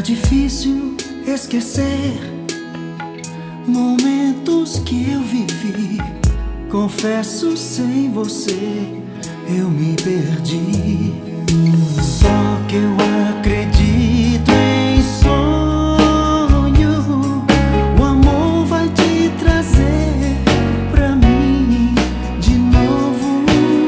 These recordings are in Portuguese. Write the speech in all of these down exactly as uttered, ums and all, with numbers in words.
difícil esquecer momentos que eu vivi. Confesso, sem você eu me perdi. Só que eu acredito em sonho. O amor vai te trazer pra mim de novo.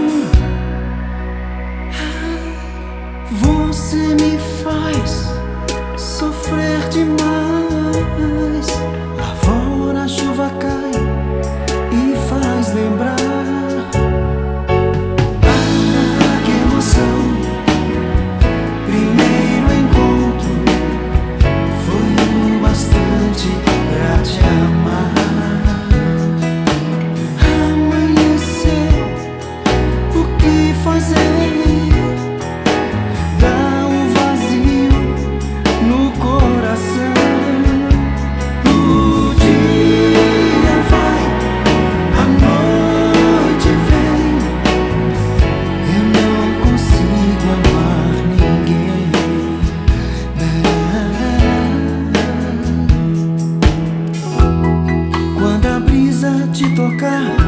Você me faz sofrer demais. Lá fora a chuva cai e faz lembrar. Ah, que emoção! Primeiro encontro foi o bastante pra te amar. Amanheceu, o que fazer? Te tocar